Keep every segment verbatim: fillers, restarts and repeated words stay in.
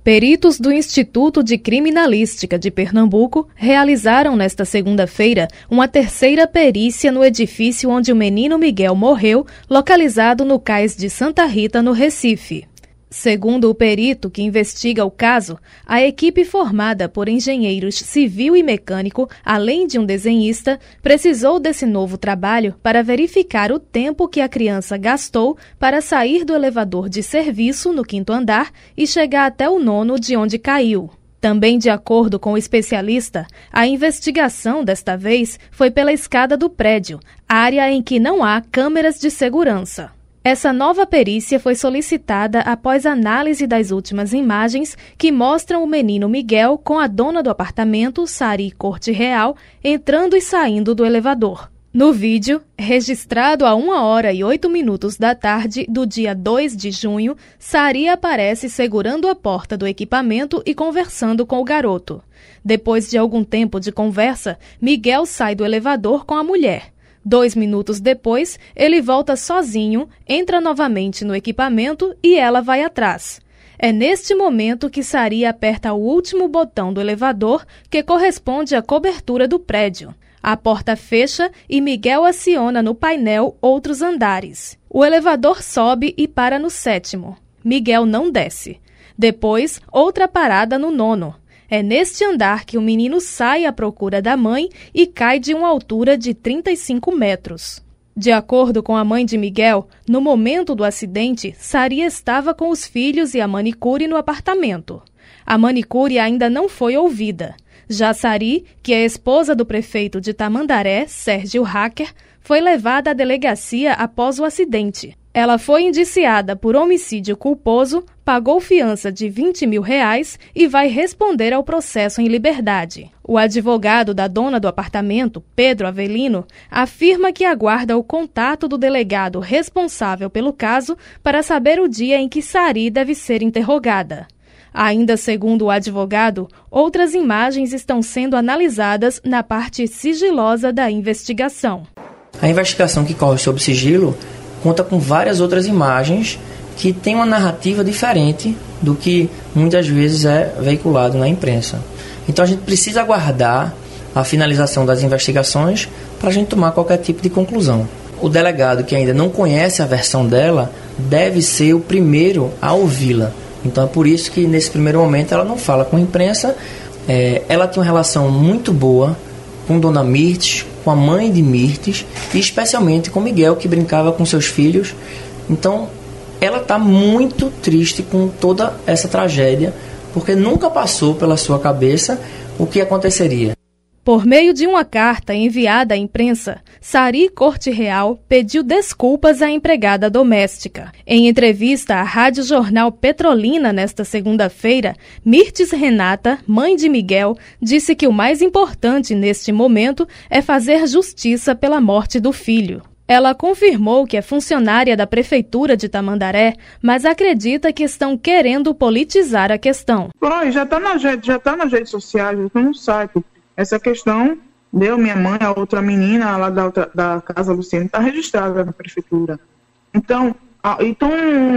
Peritos do Instituto de Criminalística de Pernambuco realizaram nesta segunda-feira uma terceira perícia no edifício onde o menino Miguel morreu, localizado no cais de Santa Rita, no Recife. Segundo o perito que investiga o caso, a equipe formada por engenheiros civil e mecânico, além de um desenhista, precisou desse novo trabalho para verificar o tempo que a criança gastou para sair do elevador de serviço no quinto andar e chegar até o nono, de onde caiu. Também, de acordo com o especialista, a investigação desta vez foi pela escada do prédio, área em que não há câmeras de segurança. Essa nova perícia foi solicitada após análise das últimas imagens que mostram o menino Miguel com a dona do apartamento, Sari Corte Real, entrando e saindo do elevador. No vídeo, registrado a uma hora e oito minutos da tarde do dia dois de junho, Sari aparece segurando a porta do equipamento e conversando com o garoto. Depois de algum tempo de conversa, Miguel sai do elevador com a mulher. Dois minutos depois, ele volta sozinho, entra novamente no equipamento e ela vai atrás. É neste momento que Sari aperta o último botão do elevador, que corresponde à cobertura do prédio. A porta fecha e Miguel aciona no painel outros andares. O elevador sobe e para no sétimo. Miguel não desce. Depois, outra parada no nono. É neste andar que o menino sai à procura da mãe e cai de uma altura de trinta e cinco metros. De acordo com a mãe de Miguel, no momento do acidente, Sari estava com os filhos e a manicure no apartamento. A manicure ainda não foi ouvida. Já Sari, que é esposa do prefeito de Tamandaré, Sérgio Hacker, foi levada à delegacia após o acidente. Ela foi indiciada por homicídio culposo, pagou fiança de vinte mil reais e vai responder ao processo em liberdade. O advogado da dona do apartamento, Pedro Avelino, afirma que aguarda o contato do delegado responsável pelo caso para saber o dia em que Sari deve ser interrogada. Ainda segundo o advogado, outras imagens estão sendo analisadas na parte sigilosa da investigação. A investigação que corre sob sigilo conta com várias outras imagens que têm uma narrativa diferente do que muitas vezes é veiculado na imprensa. Então a gente precisa aguardar a finalização das investigações para a gente tomar qualquer tipo de conclusão. O delegado que ainda não conhece a versão dela deve ser o primeiro a ouvi-la. Então é por isso que nesse primeiro momento ela não fala com a imprensa. É, ela tem uma relação muito boa com Dona Mirtes, com a mãe de Mirtes e especialmente com Miguel, que brincava com seus filhos. Então ela está muito triste com toda essa tragédia, porque nunca passou pela sua cabeça o que aconteceria. Por meio de uma carta enviada à imprensa, Sari Corte Real pediu desculpas à empregada doméstica. Em entrevista à Rádio Jornal Petrolina nesta segunda-feira, Mirtes Renata, mãe de Miguel, disse que o mais importante neste momento é fazer justiça pela morte do filho. Ela confirmou que é funcionária da Prefeitura de Tamandaré, mas acredita que estão querendo politizar a questão. Oi, já está na, já tá nas redes sociais, já está no site. Essa questão deu minha mãe, a outra menina lá da, outra, da Casa Luciana, está registrada na Prefeitura. Então, a, então,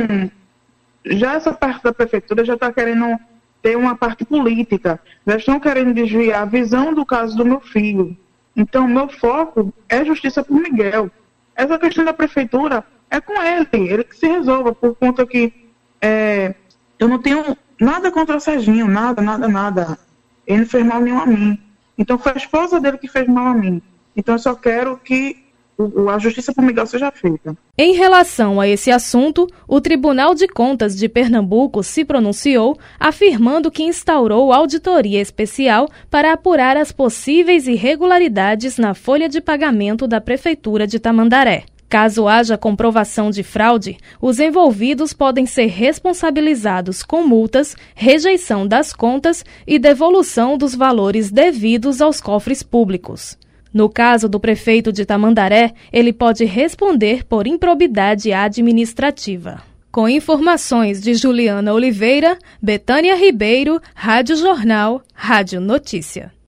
já essa parte da Prefeitura já está querendo ter uma parte política. Já estão querendo desviar a visão do caso do meu filho. Então, meu foco é justiça por Miguel. Essa questão da Prefeitura é com ele, ele que se resolva, por conta que é, eu não tenho nada contra o Serginho, nada, nada, nada. Ele não fez mal nenhum a mim. Então foi a esposa dele que fez mal a mim. Então eu só quero que a justiça por Miguel seja feita. Em relação a esse assunto, o Tribunal de Contas de Pernambuco se pronunciou, afirmando que instaurou auditoria especial para apurar as possíveis irregularidades na folha de pagamento da Prefeitura de Tamandaré. Caso haja comprovação de fraude, os envolvidos podem ser responsabilizados com multas, rejeição das contas e devolução dos valores devidos aos cofres públicos. No caso do prefeito de Tamandaré, ele pode responder por improbidade administrativa. Com informações de Juliana Oliveira, Betânia Ribeiro, Rádio Jornal, Rádio Notícia.